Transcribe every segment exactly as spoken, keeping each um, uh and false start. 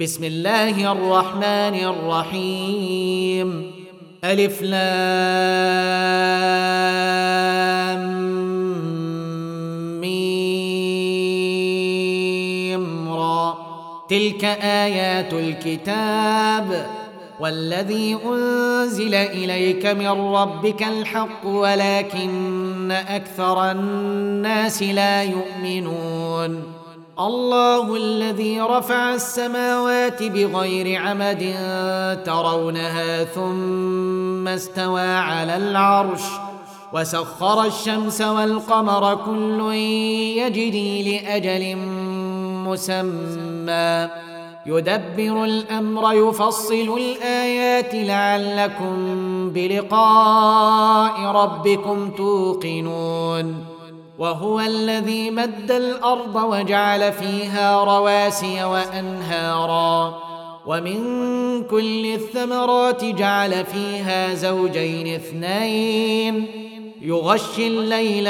بسم الله الرحمن الرحيم. ألف لام ميم را. تلك آيات الكتاب والذي أنزل إليك من ربك الحق ولكن أكثر الناس لا يؤمنون. الله الذي رفع السماوات بغير عمد ترونها ثم استوى على العرش وسخر الشمس والقمر كل يجري لأجل مسمى يدبر الأمر يفصل الآيات لعلكم بلقاء ربكم توقنون. وهو الذي مد الأرض وجعل فيها رواسي وأنهارا ومن كل الثمرات جعل فيها زوجين اثنين يغشي الليل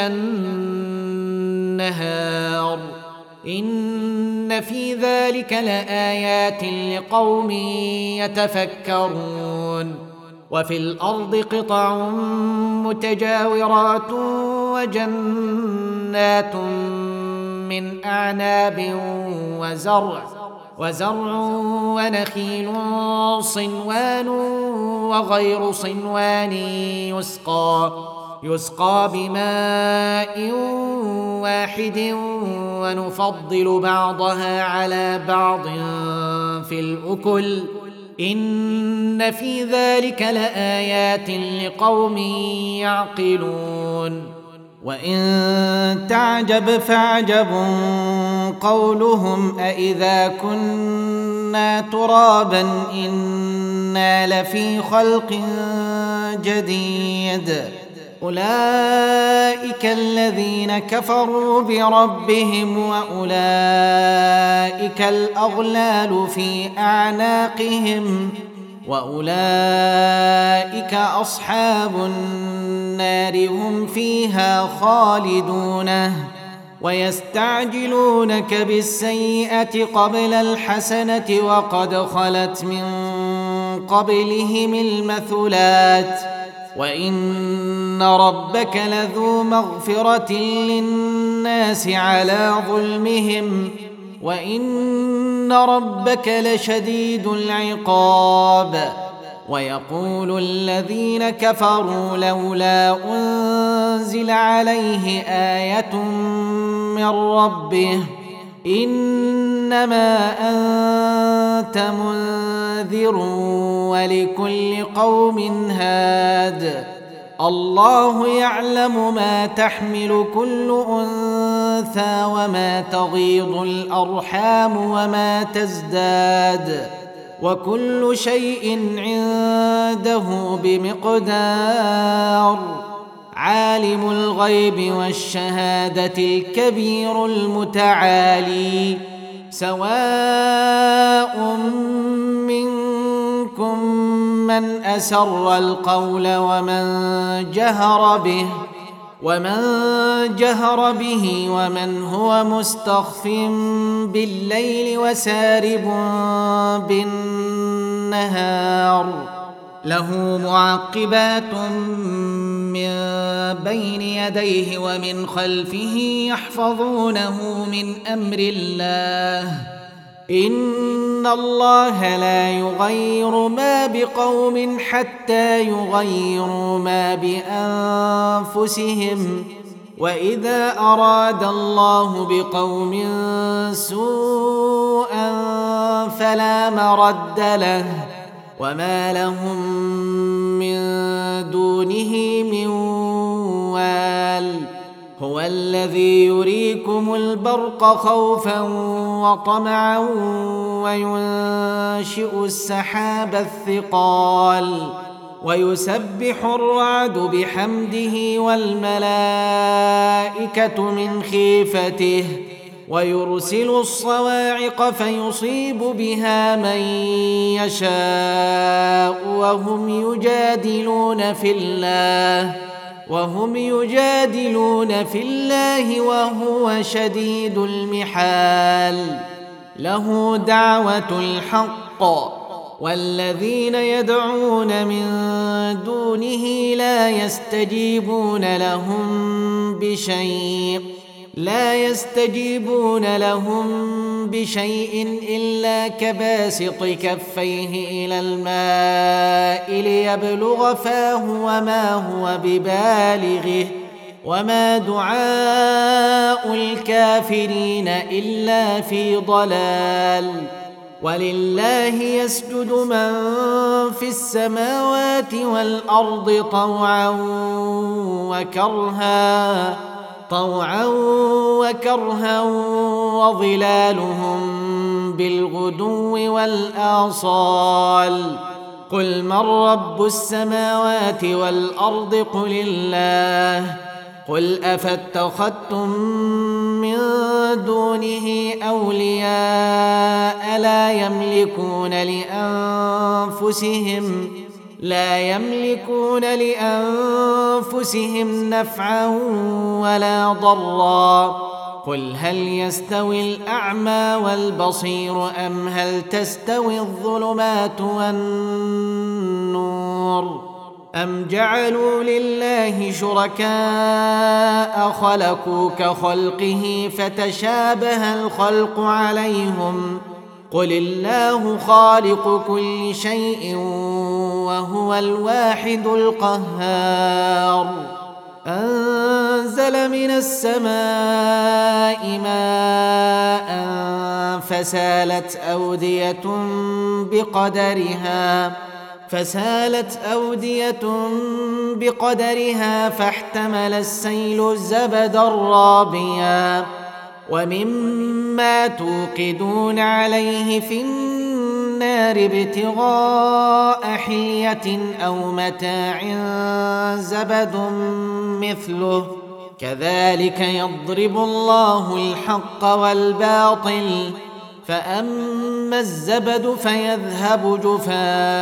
النهار إن في ذلك لآيات لقوم يتفكرون. وفي الأرض قطع متجاورات وجنات من أعناب وزرع وزرع ونخيل صنوان وغير صنوان يسقى يسقى بماء واحد ونفضل بعضها على بعض في الأكل إن في ذلك لآيات لقوم يعقلون. وإن تعجب فعجب قولهم أإذا كنا ترابا إنا لفي خلق جديد أولئك الذين كفروا بربهم وأولئك الأغلال في أعناقهم وأولئك أصحاب النار هم فيها خالدون. ويستعجلونك بالسيئة قبل الحسنة وقد خلت من قبلهم المثلات وإن ربك لذو مغفرة للناس على ظلمهم وإن ربك لشديد العقاب. ويقول الذين كفروا لولا أنزل عليه آية من ربه إنما أنت منذر ولكل قوم هاد. الله يعلم ما تحمل كل أنثى وما تغيض الأرحام وما تزداد وكل شيء عنده بمقدار. عالم الغيب والشهادة الكبير المتعالي. سواء منكم من أسر القول ومن جهر به ومن جهر به ومن هو مستخف بالليل وسارب بالنهار له معقبات من بين يديه ومن خلفه يحفظونه من أمر الله إن الله لا يغير ما بقوم حتى يغيروا ما بأنفسهم وإذا أراد الله بقوم سوءا فلا مرد له وما لهم من دونه من وال. هو الذي يريكم البرق خوفا وطمعا وينشئ السحاب الثقال ويسبح الرعد بحمده والملائكة من خيفته ويرسل الصواعق فيصيب بها من يشاء وهم يجادلون في الله وهم يجادلون في الله وهو شديد المحال. له دعوة الحق والذين يدعون من دونه لا يستجيبون لهم بشيء لا يستجيبون لهم بشيء إلا كباسط كفيه إلى الماء ليبلغ فاه وما هو ببالغه وما دعاء الكافرين إلا في ضلال. ولله يسجد من في السماوات والأرض طوعا وكرها طوعا وكرها وظلالهم بالغدو والآصال. قل من رب السماوات والأرض قل الله. قل أفاتخذتم من دونه أولياء لا يملكون لأنفسهم لا يملكون لأنفسهم نفعا ولا ضرا. قل هل يستوي الأعمى والبصير أم هل تستوي الظلمات والنور أم جعلوا لله شركاء خلقوا كخلقه فتشابه الخلق عليهم. قل الله خالق كل شيء وهو الواحد القهار. أنزل من السماء ماء فسالت أودية بقدرها فسالت أودية بقدرها فاحتمل السيل زبدا رابيا ومما توقدون عليه في النار ابتغاء حلية أو متاع زبد مثله كذلك يضرب الله الحق والباطل. فأما الزبد فيذهب جفاء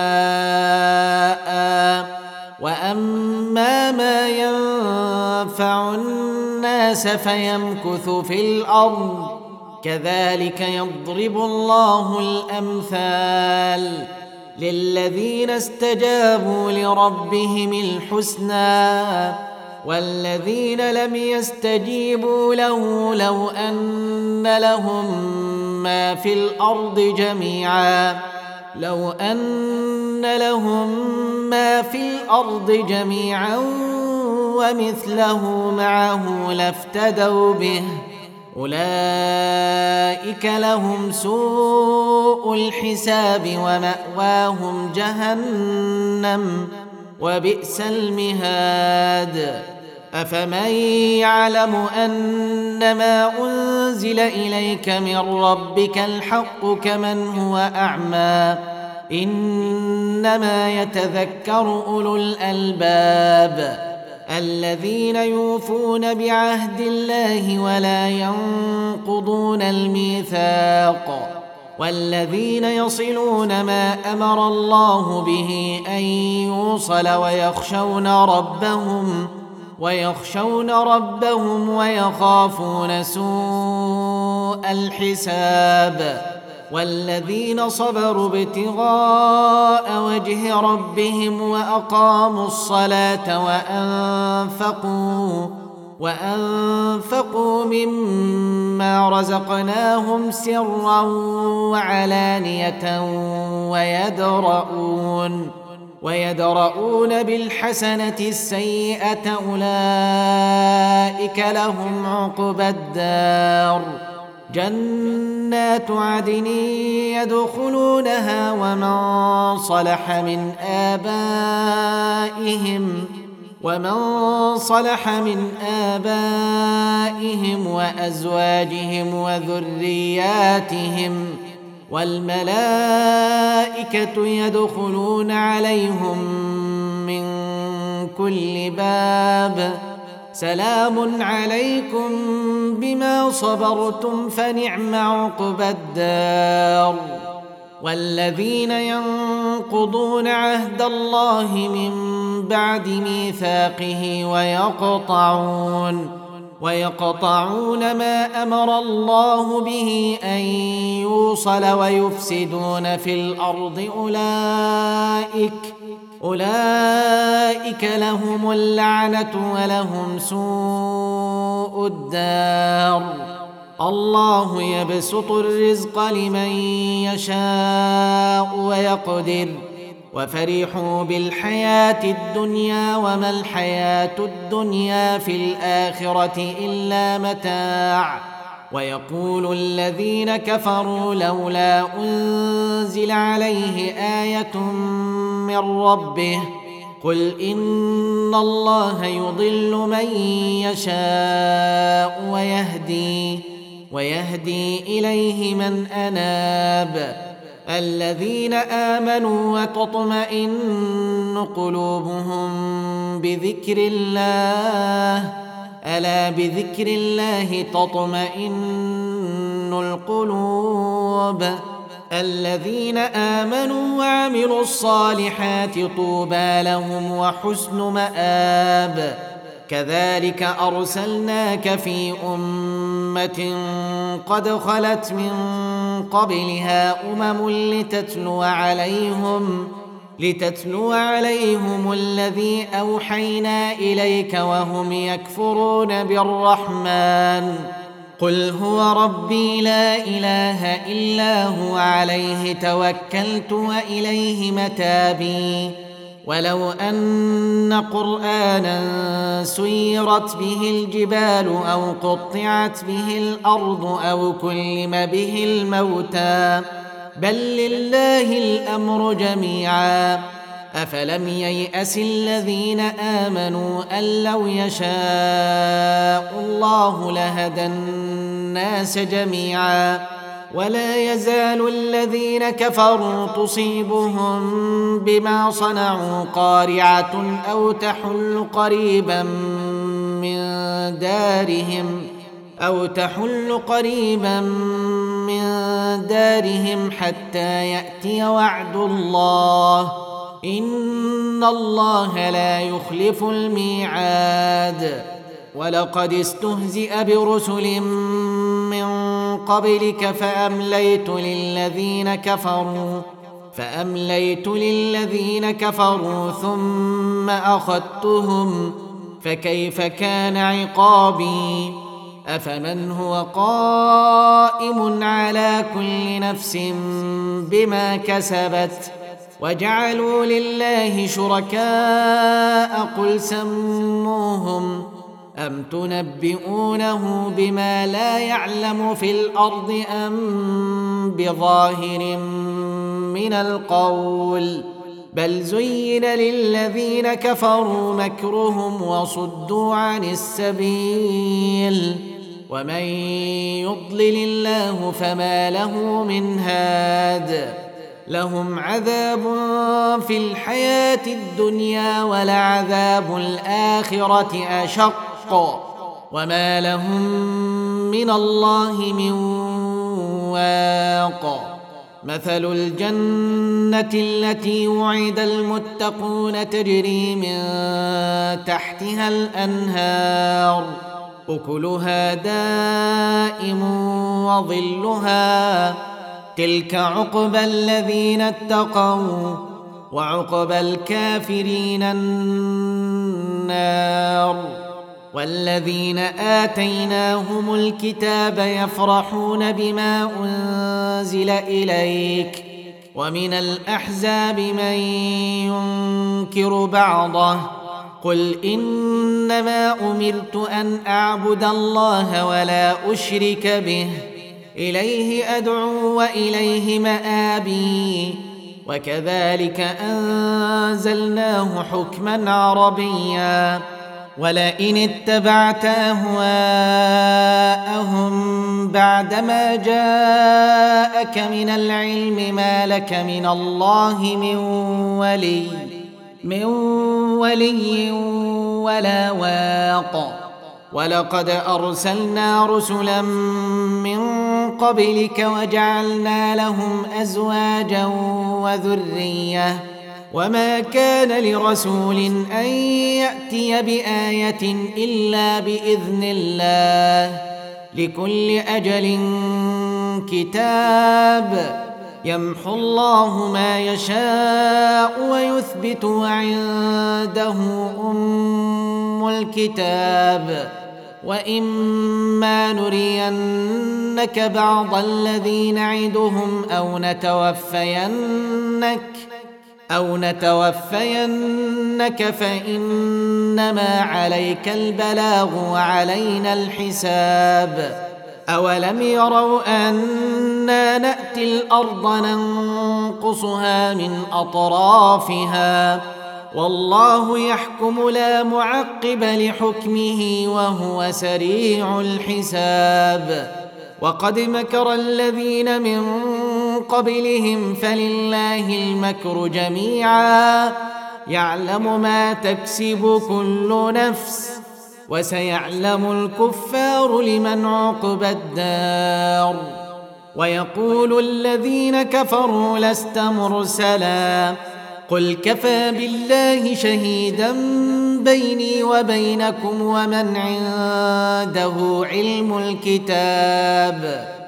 وأما ما ينفع الناس فيمكث في الأرض كذلك يضرب الله الأمثال. للذين استجابوا لربهم الحسنى والذين لم يستجيبوا له لو أن لهم ما في الأرض جميعا لو أن لهم ما في الأرض جميعا ومثله معه لافتدوا به أولئك لهم سوء الحساب ومأواهم جهنم وبئس المهاد. أفمن يعلم أنما أنزل إليك من ربك الحق كمن هو أعمى إنما يتذكر أولو الألباب الذين يوفون بعهد الله ولا ينقضون الميثاق والذين يصلون ما أمر الله به أن يوصل ويخشون ربهم ويخشون ربهم ويخافون سوء الحساب. والذين صبروا ابتغاء وجه ربهم وأقاموا الصلاة وأنفقوا وأنفقوا مما رزقناهم سرا وعلانية ويدرؤون ويدرؤون بالحسنة السيئة أولئك لهم عقبى الدار. جنات عدن يدخلونها ومن صلح من آبائهم ومن صلح من آبائهم وأزواجهم وذرياتهم والملائكة يدخلون عليهم من كل باب سلام عليكم بما صبرتم فنعم عقبى الدار. والذين ينقضون عهد الله من بعد ميثاقه ويقطعون ويقطعون ما أمر الله به أن يوصل ويفسدون في الأرض أولئك أولئك لهم اللعنة ولهم سوء الدار. الله يبسط الرزق لمن يشاء ويقدر وفرحوا بالحياة الدنيا وما الحياة الدنيا في الآخرة إلا متاع. ويقول الذين كفروا لولا أنزل عليه آية من ربه قل إن الله يضل من يشاء ويهدي ويهدي إليه من أناب. الذين آمنوا وتطمئن قلوبهم بذكر الله ألا بذكر الله تطمئن القلوب. الذين آمنوا وعملوا الصالحات طوبى لهم وحسن مآب. كذلك أرسلناك في أمة قد خلت من قبلها أمم لتتلو عليهم لتتلو عليهم الذي أوحينا إليك وهم يكفرون بالرحمن قل هو ربي لا إله إلا هو عليه توكلت وإليه متابي. ولو أن قرآنا سيرت به الجبال أو قطعت به الأرض أو كلم به الموتى بل لله الأمر جميعا. أفلم ييأس الذين آمنوا أن لو يشاء الله لهدى الناس جميعا. ولا يزال الذين كفروا تصيبهم بما صنعوا قارعة أو تحل قريبا من دارهم أو تحل قريبا من دارهم حتى يأتي وعد الله إن الله لا يخلف الميعاد. ولقد استهزئ برسل من قبلك فأمليت للذين كفروا فأمليت للذين كفروا ثم أخذتهم فكيف كان عقابي. أفمن هو قائم على كل نفس بما كسبت وجعلوا لله شركاء قل سموهم أم تنبئونه بما لا يعلم في الأرض أم بظاهر من القول بل زين للذين كفروا مكرهم وصدوا عن السبيل ومن يضلل الله فما له من هاد. لهم عذاب في الحياة الدنيا ولعذاب الآخرة أشق وما لهم من الله من واق. مثل الجنة التي وعد المتقون تجري من تحتها الأنهار أكلها دائم وظلها تلك عقبى الذين اتقوا وعقبى الكافرين النار. والذين آتيناهم الكتاب يفرحون بما أنزل إليك ومن الأحزاب من ينكر بعضه قل إنما أمرت أن أعبد الله ولا أشرك به إليه أدعو وإليه مآبي. وكذلك أنزلناه حكما عربيا ولئن اتبعت أهواءهم بعدما جاءك من العلم ما لك من الله من ولي من ولي ولا واق. ولقد أرسلنا رسلا من قبلك وجعلنا لهم أزواجا وذرية وما كان لرسول أن يأتي بآية إلا بإذن الله لكل أجل كتاب يمحو الله ما يشاء ويثبت وعنده أم الكتاب وإما نرينك بعض الذي نعدهم أو نتوفينك أو نتوفينك فإنما عليك البلاغ وعلينا الحساب أولم يروا أنا نأتي الأرض ننقصها من أطرافها والله يحكم لا معقب لحكمه وهو سريع الحساب وقد مكر الذين من قبلهم فلله المكر جميعا يعلم ما تكسب كل نفس وسيعلم الكفار لمن عقبى الدار ويقول الذين كفروا لست مرسلا قل كفى بالله شهيدا بيني وبينكم ومن عنده علم الكتاب